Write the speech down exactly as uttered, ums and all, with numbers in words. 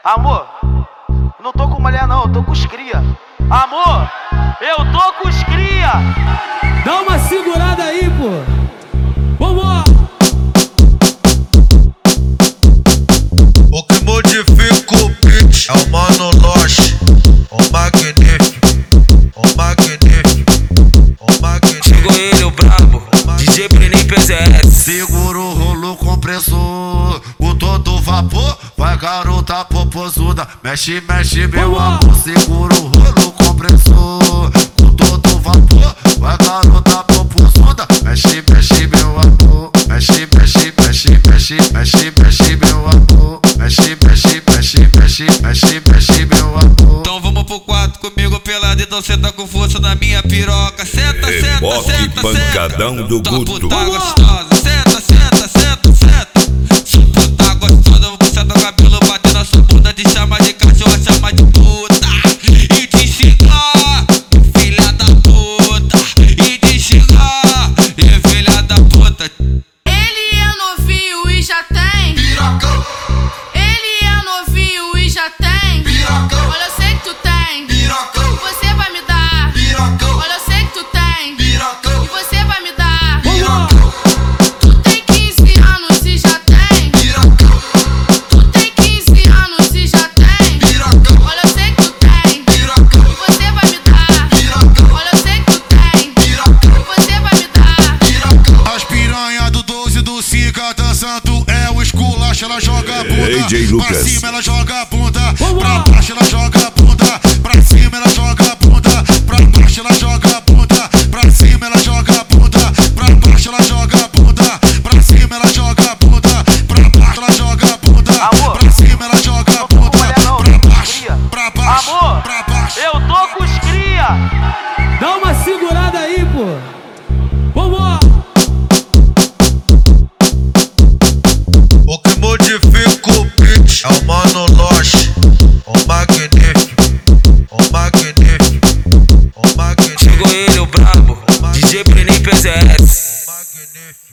Amor, eu não tô com mulher não, eu tô com os cria. Amor, eu tô com os cria. Dá uma segurada aí, pô. Vamos! O que modifica o beat é o Mano Loche, o magnífico, o magnífico, o magnífico. Chegou ele, o brabo, D J Breninho P Z S. Segura o rolo compressor, com todo vapor, vai garota popozuda. Mexe, mexe meu amor, segura o rolo compressor, com todo vapor, vai garota popozuda. Mexe, mexe meu amor, mexe, mexe, mexe, mexe, mexe, mexe meu amor. Mexe, mexe, mexe, mexe, mexe, mexe meu amor. Então vamos pro quarto comigo pelado, então senta com força na minha piroca. Senta, senta, Reboque senta, pancadão senta. do Tua Guto. puta gostosa, senta, senta, senta, senta. Sua puta gostosa, vou puxar teu cabelo, bater na sua bunda, te chama de cachorra, chama de puta. E te xingar, filha da puta. E te xingar, e filha da puta. Ele é novinho e já tem Piracão, Ele é novinho e já tem piracão, Olha, eu sei que tu tem piracão, E você vai me dar piracão, Olha, eu sei que tu tem piracão, E você vai me dar piracão, Tu tem quinze anos e já tem piracão, Tu tem quinze anos e já tem piracão, Olha, eu sei que tu tem piracão, E você vai me dar piracão, Olha, eu sei que tu tem piracão, E você vai me dar piracão. As piranha do doze do Sica dançando é o esculacho, ela joga a bunda A J Lucas. pra cima, ela joga a bunda pra baixo, ela joga a bunda pra cima, ela joga a bunda pra baixo, ela joga a bunda pra cima, ela joga a bunda pra baixo, ela joga a bunda pra cima, ela joga